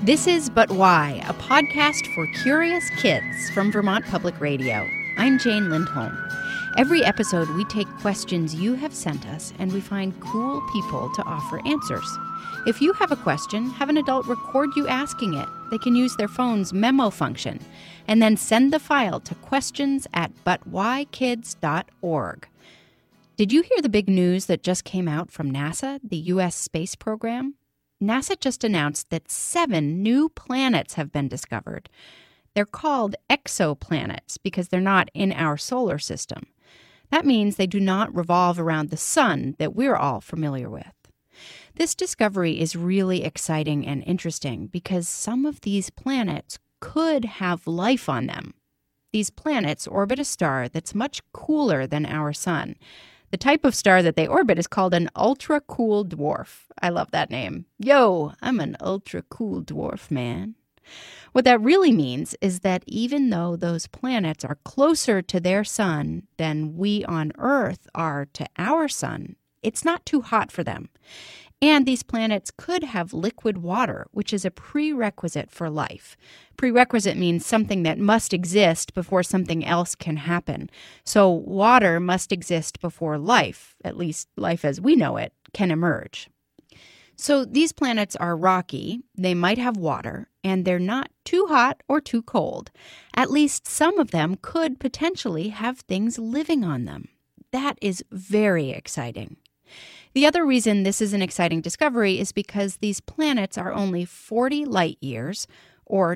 This is But Why, a podcast for curious kids from Vermont Public Radio. I'm Jane Lindholm. Every episode, we take questions you have sent us and we find cool people to offer answers. If you have a question, have an adult record you asking it. They can use their phone's memo function and then send the file to questions@butwhykids.org. Did you hear the big news that just came out from NASA, the U.S. space program? NASA just announced that 7 new planets have been discovered. They're called exoplanets because they're not in our solar system. That means they do not revolve around the sun that we're all familiar with. This discovery is really exciting and interesting because some of these planets could have life on them. These planets orbit a star that's much cooler than our sun. The type of star that they orbit is called an ultra-cool dwarf. I love that name. Yo, I'm an ultra-cool dwarf, man. What that really means is that even though those planets are closer to their sun than we on Earth are to our sun, it's not too hot for them. And these planets could have liquid water, which is a prerequisite for life. Prerequisite means something that must exist before something else can happen. So water must exist before life, at least life as we know it, can emerge. So these planets are rocky, they might have water, and they're not too hot or too cold. At least some of them could potentially have things living on them. That is very exciting. The other reason this is an exciting discovery is because these planets are only 40 light years, or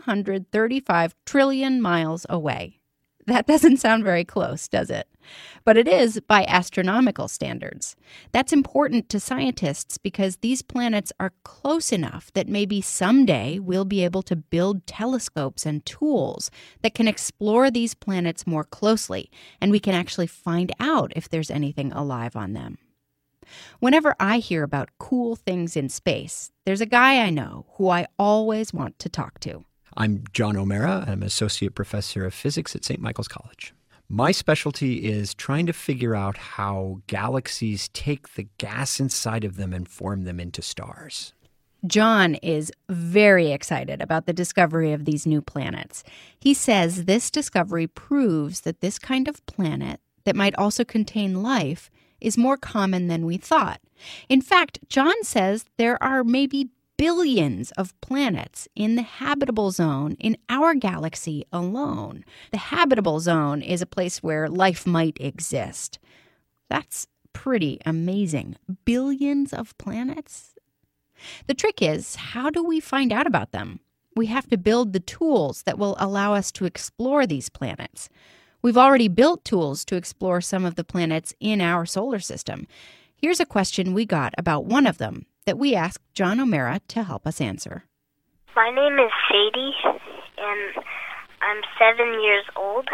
235 trillion miles away. That doesn't sound very close, does it? But it is by astronomical standards. That's important to scientists because these planets are close enough that maybe someday we'll be able to build telescopes and tools that can explore these planets more closely, and we can actually find out if there's anything alive on them. Whenever I hear about cool things in space, there's a guy I know who I always want to talk to. I'm John O'Mara. I'm Associate Professor of Physics at St. Michael's College. My specialty is trying to figure out how galaxies take the gas inside of them and form them into stars. John is very excited about the discovery of these new planets. He says this discovery proves that this kind of planet that might also contain life is more common than we thought. In fact, John says there are maybe billions of planets in the habitable zone in our galaxy alone. The habitable zone is a place where life might exist. That's pretty amazing. Billions of planets? The trick is, how do we find out about them? We have to build the tools that will allow us to explore these planets. We've already built tools to explore some of the planets in our solar system. Here's a question we got about one of them that we asked John O'Mara to help us answer. My name is Sadie, and I'm 7 years old,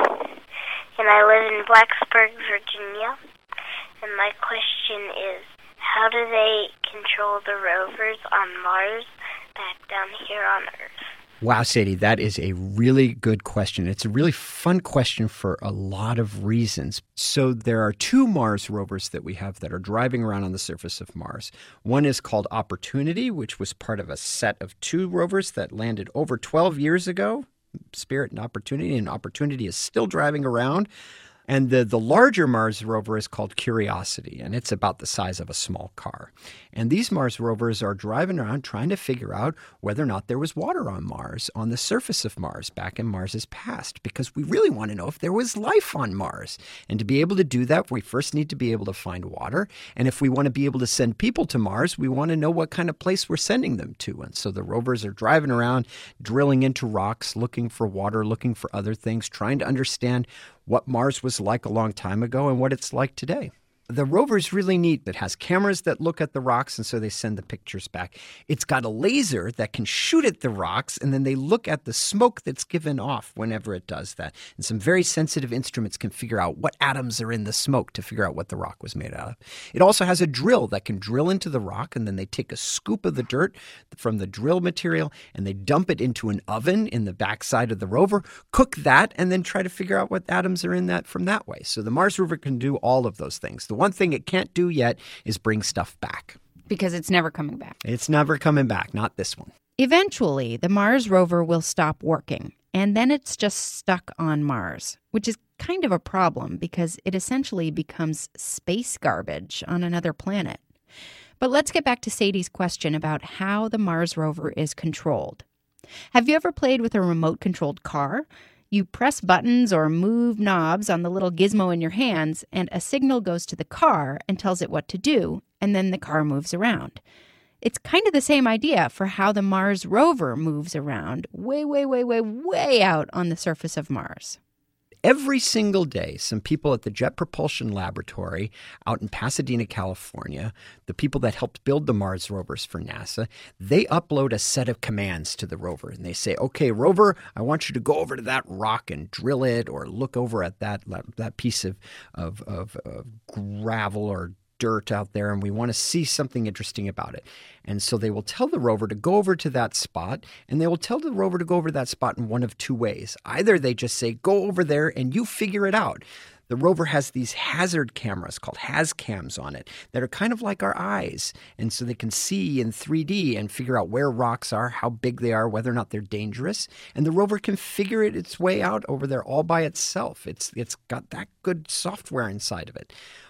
and I live in Blacksburg, Virginia. And my question is, how do they control the rovers on Mars back down here on Earth? Wow, Sadie, that is a really good question. It's a really fun question for a lot of reasons. So there are 2 Mars rovers that we have that are driving around on the surface of Mars. One is called Opportunity, which was part of a set of 2 rovers that landed over 12 years ago, Spirit and Opportunity is still driving around. And the larger Mars rover is called Curiosity, and it's about the size of a small car. And these Mars rovers are driving around trying to figure out whether or not there was water on Mars, on the surface of Mars, back in Mars's past, because we really want to know if there was life on Mars. And to be able to do that, we first need to be able to find water. And if we want to be able to send people to Mars, we want to know what kind of place we're sending them to. And so the rovers are driving around, drilling into rocks, looking for water, looking for other things, trying to understand what Mars was like a long time ago and what it's like today. The rover's really neat. It has cameras that look at the rocks, and so they send the pictures back. It's got a laser that can shoot at the rocks, and then they look at the smoke that's given off whenever it does that. And some very sensitive instruments can figure out what atoms are in the smoke to figure out what the rock was made out of. It also has a drill that can drill into the rock, and then they take a scoop of the dirt from the drill material, and they dump it into an oven in the backside of the rover, cook that, and then try to figure out what atoms are in that from that way. So the Mars rover can do all of those things. The one thing it can't do yet is bring stuff back. Because it's never coming back. It's never coming back, not this one. Eventually, the Mars rover will stop working, and then it's just stuck on Mars, which is kind of a problem because it essentially becomes space garbage on another planet. But let's get back to Sadie's question about how the Mars rover is controlled. Have you ever played with a remote-controlled car? You press buttons or move knobs on the little gizmo in your hands, and a signal goes to the car and tells it what to do, and then the car moves around. It's kind of the same idea for how the Mars rover moves around way out on the surface of Mars. Every single day, some people at the Jet Propulsion Laboratory out in Pasadena, California, the people that helped build the Mars rovers for NASA, they upload a set of commands to the rover. And they say, okay, rover, I want you to go over to that rock and drill it, or look over at that piece of gravel or dirt out there, and we want to see something interesting about it. And so they will tell the rover to go over to that spot, and they will tell the rover to go over to that spot in one of two ways. Either they just say, go over there and you figure it out. The rover has these hazard cameras called HazCams on it that are kind of like our eyes. And so they can see in 3D and figure out where rocks are, how big they are, whether or not they're dangerous. And the rover can figure its way out over there all by itself. It's got that good software inside of it.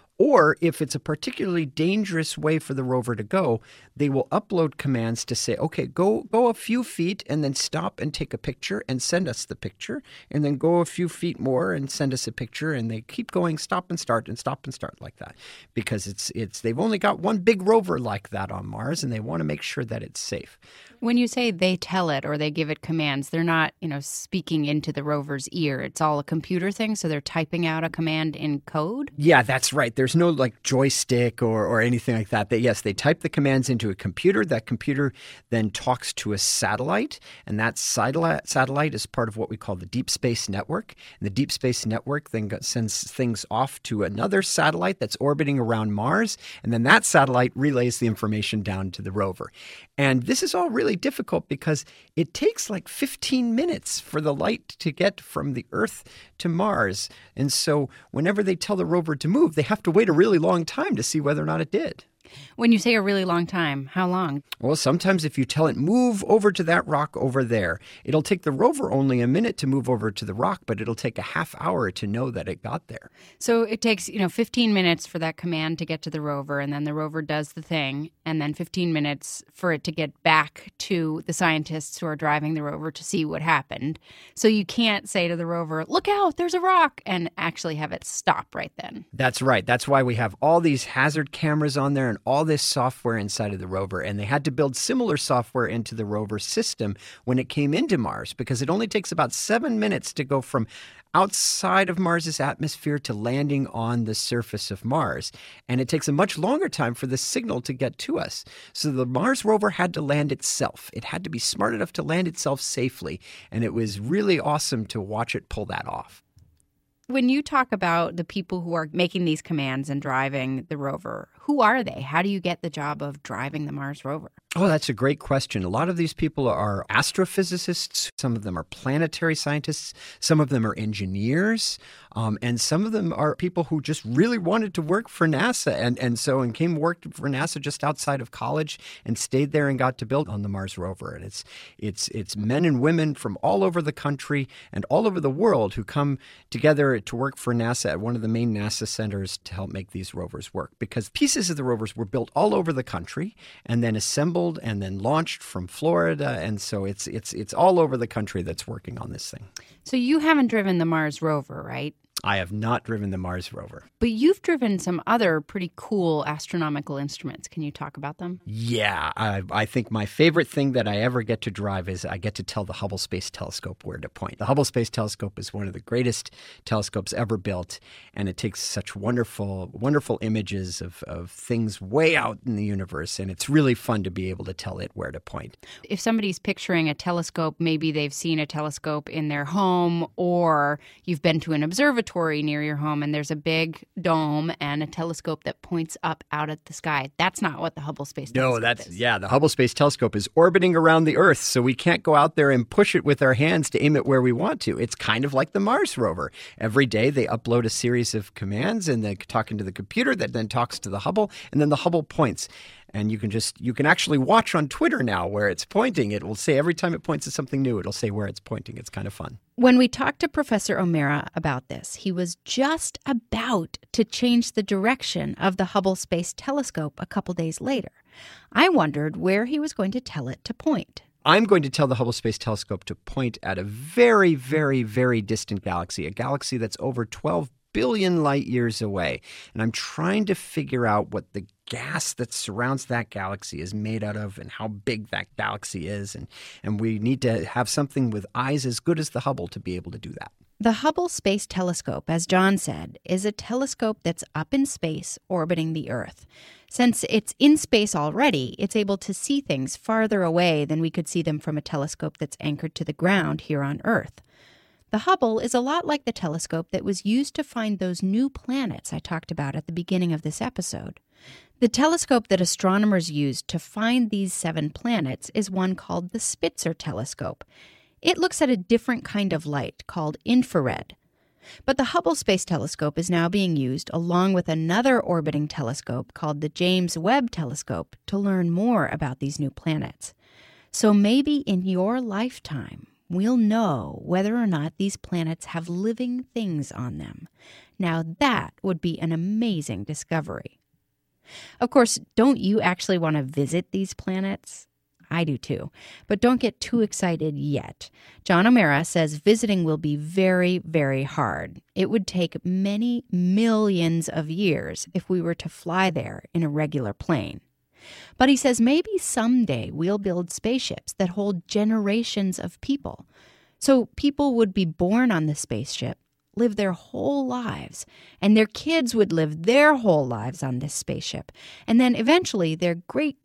Or if it's a particularly dangerous way for the rover to go, they will upload commands to say, okay, go a few feet and then stop and take a picture and send us the picture, and then go a few feet more and send us a picture, and they keep going stop and start like that, because they've only got one big rover like that on Mars, and they want to make sure that it's safe. When you say they tell it or they give it commands, they're not, speaking into the rover's ear. It's all a computer thing, so they're typing out a command in code? Yeah, that's right. There's no joystick or anything like that. Yes, they type the commands into a computer. That computer then talks to a satellite, and that satellite is part of what we call the Deep Space Network. And the Deep Space Network then sends things off to another satellite that's orbiting around Mars, and then that satellite relays the information down to the rover. And this is all really difficult because it takes 15 minutes for the light to get from the Earth to Mars. And so whenever they tell the rover to move, they have to wait a really long time to see whether or not it did. When you say a really long time, how long? Well, sometimes if you tell it, move over to that rock over there, it'll take the rover only a minute to move over to the rock, but it'll take a half hour to know that it got there. So it takes, 15 minutes for that command to get to the rover, and then the rover does the thing, and then 15 minutes for it to get back to the scientists who are driving the rover to see what happened. So you can't say to the rover, look out, there's a rock, and actually have it stop right then. That's right. That's why we have all these hazard cameras on there and all this software inside of the rover. And they had to build similar software into the rover system when it came into Mars, because it only takes about 7 minutes to go from outside of Mars's atmosphere to landing on the surface of Mars. And it takes a much longer time for the signal to get to us. So the Mars rover had to land itself. It had to be smart enough to land itself safely. And it was really awesome to watch it pull that off. When you talk about the people who are making these commands and driving the rover, who are they? How do you get the job of driving the Mars rover? Oh, that's a great question. A lot of these people are astrophysicists. Some of them are planetary scientists. Some of them are engineers. And some of them are people who just really wanted to work for NASA and came worked for NASA just outside of college and stayed there and got to build on the Mars rover. And it's men and women from all over the country and all over the world who come together to work for NASA at one of the main NASA centers to help make these rovers work, because pieces of the rovers were built all over the country and then assembled and then launched from Florida. And so it's all over the country that's working on this thing. So you haven't driven the Mars rover, right? I have not driven the Mars rover. But you've driven some other pretty cool astronomical instruments. Can you talk about them? Yeah, I think my favorite thing that I ever get to drive is I get to tell the Hubble Space Telescope where to point. The Hubble Space Telescope is one of the greatest telescopes ever built, and it takes such wonderful, wonderful images of things way out in the universe, and it's really fun to be able to tell it where to point. If somebody's picturing a telescope, maybe they've seen a telescope in their home, or you've been to an observatory near your home and there's a big dome and a telescope that points up out at the sky. That's not what the Hubble Space Telescope is. The Hubble Space Telescope is orbiting around the Earth, so we can't go out there and push it with our hands to aim it where we want to. It's kind of like the Mars rover. Every day they upload a series of commands and they're talking to the computer that then talks to the Hubble, and then the Hubble points. And you can actually watch on Twitter now where it's pointing. It will say every time it points to something new, it'll say where it's pointing. It's kind of fun. When we talked to Professor O'Meara about this, he was just about to change the direction of the Hubble Space Telescope a couple days later. I wondered where he was going to tell it to point. I'm going to tell the Hubble Space Telescope to point at a very, very, very distant galaxy, a galaxy that's over 12 billion light years away. And I'm trying to figure out what the gas that surrounds that galaxy is made out of and how big that galaxy is. And we need to have something with eyes as good as the Hubble to be able to do that. The Hubble Space Telescope, as John said, is a telescope that's up in space orbiting the Earth. Since it's in space already, it's able to see things farther away than we could see them from a telescope that's anchored to the ground here on Earth. The Hubble is a lot like the telescope that was used to find those new planets I talked about at the beginning of this episode. The telescope that astronomers used to find these 7 planets is one called the Spitzer telescope. It looks at a different kind of light called infrared. But the Hubble Space Telescope is now being used along with another orbiting telescope called the James Webb Telescope to learn more about these new planets. So maybe in your lifetime, we'll know whether or not these planets have living things on them. Now that would be an amazing discovery. Of course, don't you actually want to visit these planets? I do too, but don't get too excited yet. John O'Meara says visiting will be very, very hard. It would take many millions of years if we were to fly there in a regular plane. But he says maybe someday we'll build spaceships that hold generations of people. So people would be born on the spaceship, live their whole lives, and their kids would live their whole lives on this spaceship. And then eventually their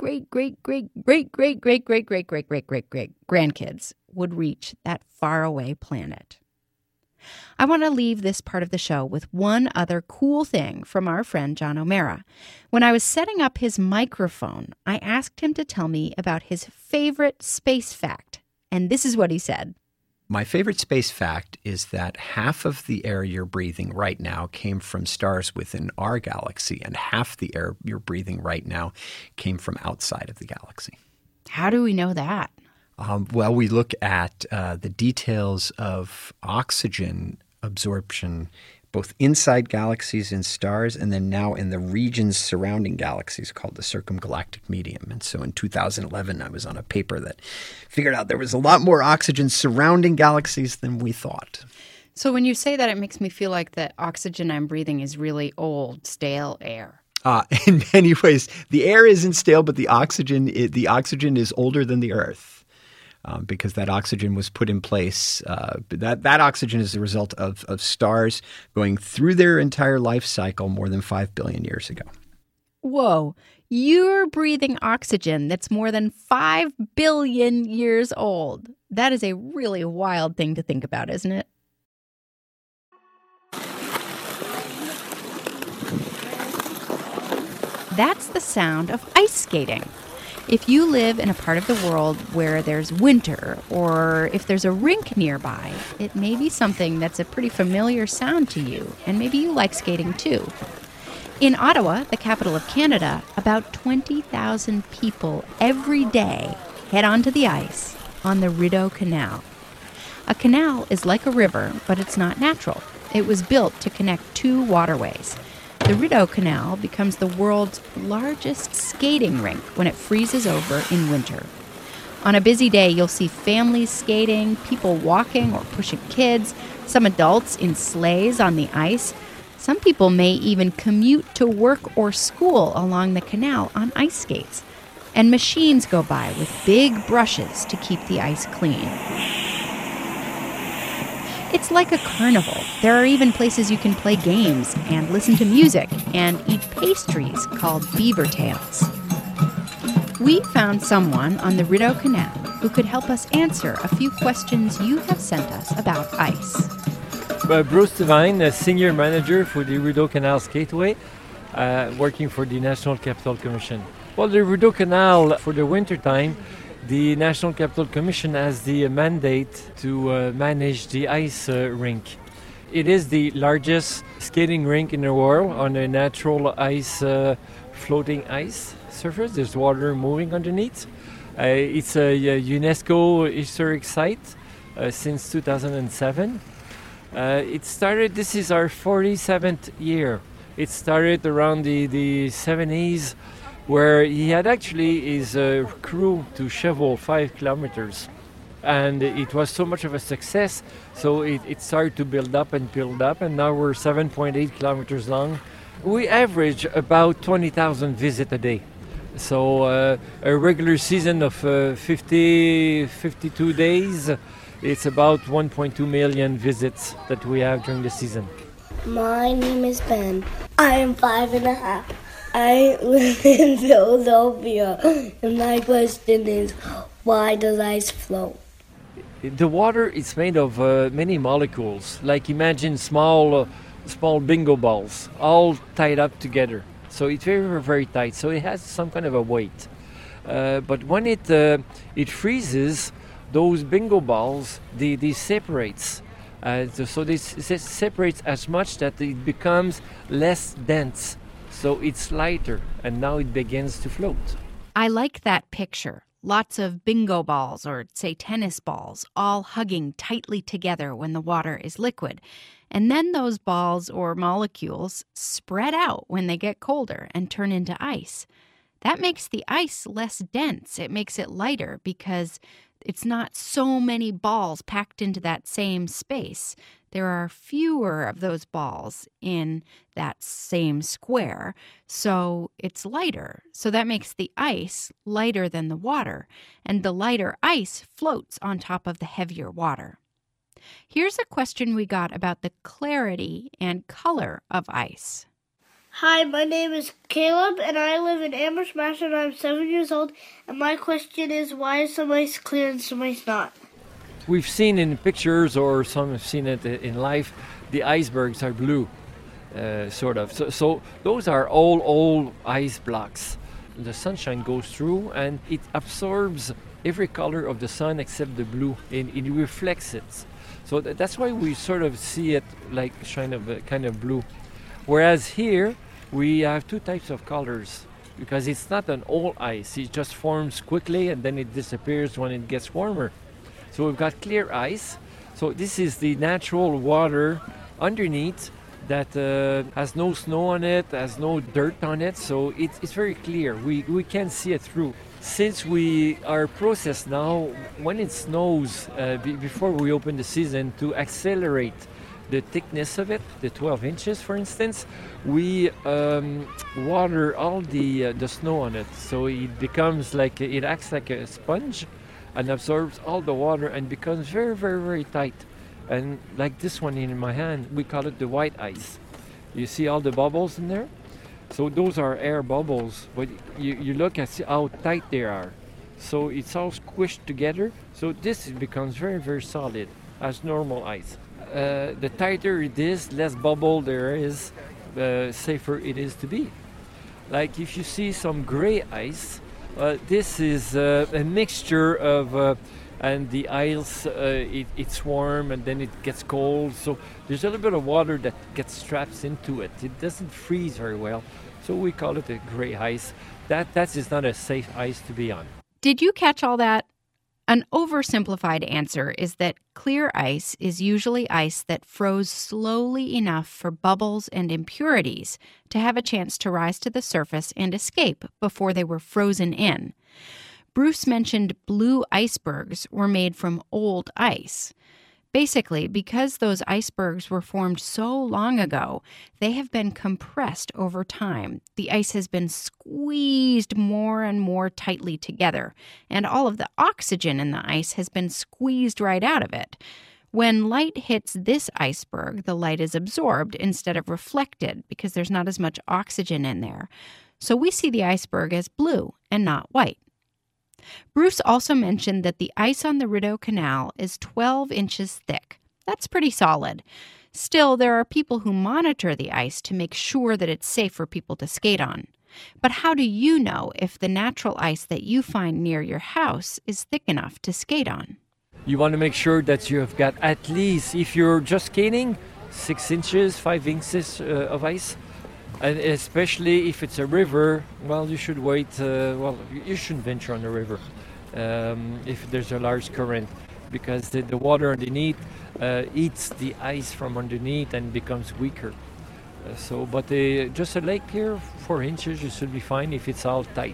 great-great-great-great-great-great-great-great-great-great-grandkids would reach that faraway planet. I want to leave this part of the show with one other cool thing from our friend John O'Meara. When I was setting up his microphone, I asked him to tell me about his favorite space fact. And this is what he said. My favorite space fact is that half of the air you're breathing right now came from stars within our galaxy, and half the air you're breathing right now came from outside of the galaxy. How do we know that? Well, we look at the details of oxygen absorption both inside galaxies and stars, and then now in the regions surrounding galaxies called the circumgalactic medium. And so in 2011, I was on a paper that figured out there was a lot more oxygen surrounding galaxies than we thought. So when you say that, it makes me feel like the oxygen I'm breathing is really old, stale air. In many ways, the air isn't stale, but the oxygen is older than the Earth. Because that oxygen was put in place. That oxygen is the result of stars going through their entire life cycle more than 5 billion years ago. Whoa, you're breathing oxygen that's more than 5 billion years old. That is a really wild thing to think about, isn't it? That's the sound of ice skating. If you live in a part of the world where there's winter, or if there's a rink nearby, it may be something that's a pretty familiar sound to you, and maybe you like skating too. In Ottawa, the capital of Canada, about 20,000 people every day head onto the ice on the Rideau Canal. A canal is like a river, but it's not natural. It was built to connect 2 waterways. The Rideau Canal becomes the world's largest skating rink when it freezes over in winter. On a busy day, you'll see families skating, people walking or pushing kids, some adults in sleighs on the ice. Some people may even commute to work or school along the canal on ice skates. And machines go by with big brushes to keep the ice clean. It's like a carnival. There are even places you can play games and listen to music and eat pastries called beaver tails. We found someone on the Rideau Canal who could help us answer a few questions you have sent us about ice. Bruce Devine, a senior manager for the Rideau Canal Skateway, working for the National Capital Commission. Well, the Rideau Canal, for the winter time, the National Capital Commission has the mandate to manage the ice rink. It is the largest skating rink in the world on a natural ice floating ice surface. There's water moving underneath. It's a UNESCO historic site since 2007. This is our 47th year. It started around the 70s, where he had actually his crew to shovel 5 kilometers. And it was so much of a success, so it started to build up, and now we're 7.8 kilometers long. We average about 20,000 visits a day. So a regular season of 52 days, it's about 1.2 million visits that we have during the season. My name is Ben. I am 5.5. I live in Philadelphia, and my question is, why does ice float? The water is made of many molecules. Like imagine small bingo balls, all tied up together. So it's very, very tight. So it has some kind of a weight. But when it freezes, those bingo balls, they separates. So this separates as much that it becomes less dense. So it's lighter, and now it begins to float. I like that picture. Lots of bingo balls, or say tennis balls, all hugging tightly together when the water is liquid. And then those balls or molecules spread out when they get colder and turn into ice. That makes the ice less dense. It makes it lighter because it's not so many balls packed into that same space. There are fewer of those balls in that same square, so it's lighter. So that makes the ice lighter than the water, and the lighter ice floats on top of the heavier water. Here's a question we got about the clarity and color of ice. Hi, my name is Caleb, and I live in Amherst, Mass, and I'm 7 years old. And my question is, why is some ice clear and some ice not? We've seen in pictures, or some have seen it in life, the icebergs are blue, sort of. So those are all old ice blocks. The sunshine goes through, and it absorbs every color of the sun except the blue, and it reflects it. So that's why we sort of see it like kind of blue. Whereas here, we have 2 types of colors, because it's not an old ice. It just forms quickly, and then it disappears when it gets warmer. So we've got clear ice. So this is the natural water underneath that has no snow on it, has no dirt on it. So it's very clear. We can see it through. Since our process now, when it snows, before we open the season, to accelerate the thickness of it, the 12 inches, for instance, we water all the snow on it. So it acts like a sponge and absorbs all the water and becomes very, very, very tight. And like this one in my hand, we call it the white ice. You see all the bubbles in there? So those are air bubbles, but you look and see how tight they are. So it's all squished together. So this becomes very, very solid as normal ice. The tighter it is, less bubble there is, safer it is to be. Like if you see some gray ice, this is a mixture of, and the ice, it's warm and then it gets cold. So there's a little bit of water that gets trapped into it. It doesn't freeze very well. So we call it a gray ice. That is not a safe ice to be on. Did you catch all that? An oversimplified answer is that clear ice is usually ice that froze slowly enough for bubbles and impurities to have a chance to rise to the surface and escape before they were frozen in. Bruce mentioned blue icebergs were made from old ice. Basically, because those icebergs were formed so long ago, they have been compressed over time. The ice has been squeezed more and more tightly together, and all of the oxygen in the ice has been squeezed right out of it. When light hits this iceberg, the light is absorbed instead of reflected because there's not as much oxygen in there. So we see the iceberg as blue and not white. Bruce also mentioned that the ice on the Rideau Canal is 12 inches thick. That's pretty solid. Still, there are people who monitor the ice to make sure that it's safe for people to skate on. But how do you know if the natural ice that you find near your house is thick enough to skate on? You want to make sure that you have got at least, if you're just skating, 6 inches, 5 inches of ice. And especially if it's a river, well, you should wait. You shouldn't venture on the river if there's a large current, because the water underneath eats the ice from underneath and becomes weaker. But just a lake here, 4 inches, you should be fine if it's all tight.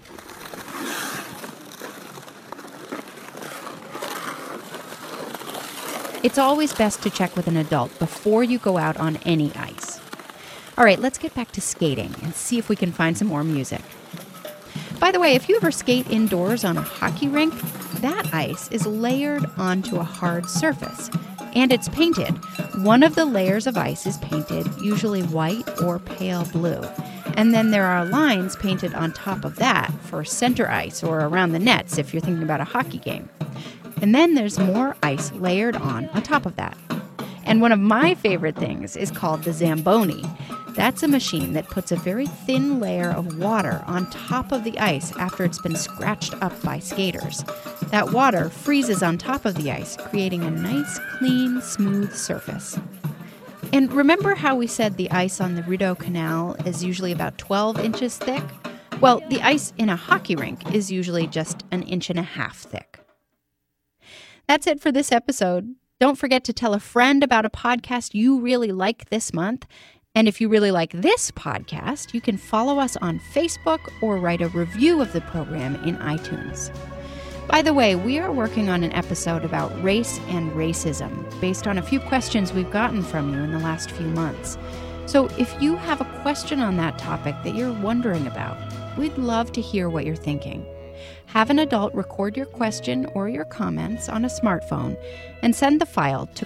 It's always best to check with an adult before you go out on any ice. All right, let's get back to skating and see if we can find some more music. By the way, if you ever skate indoors on a hockey rink, that ice is layered onto a hard surface, and it's painted. One of the layers of ice is painted, usually white or pale blue. And then there are lines painted on top of that for center ice or around the nets if you're thinking about a hockey game. And then there's more ice layered on top of that. And one of my favorite things is called the Zamboni. That's a machine that puts a very thin layer of water on top of the ice after it's been scratched up by skaters. That water freezes on top of the ice, creating a nice, clean, smooth surface. And remember how we said the ice on the Rideau Canal is usually about 12 inches thick? Well, the ice in a hockey rink is usually just 1.5 inches thick. That's it for this episode. Don't forget to tell a friend about a podcast you really like this month. And if you really like this podcast, you can follow us on Facebook or write a review of the program in iTunes. By the way, we are working on an episode about race and racism based on a few questions we've gotten from you in the last few months. So if you have a question on that topic that you're wondering about, we'd love to hear what you're thinking. Have an adult record your question or your comments on a smartphone and send the file to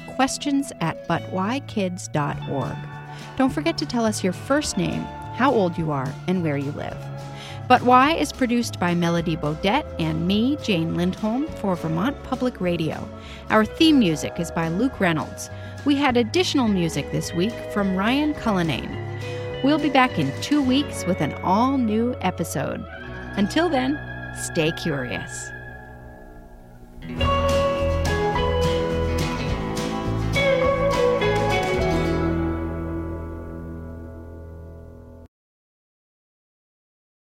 questions@butwhykids.org. Don't forget to tell us your first name, how old you are, and where you live. But Why is produced by Melody Bodette and me, Jane Lindholm, for Vermont Public Radio. Our theme music is by Luke Reynolds. We had additional music this week from Ryan Cullinane. We'll be back in 2 weeks with an all-new episode. Until then, stay curious.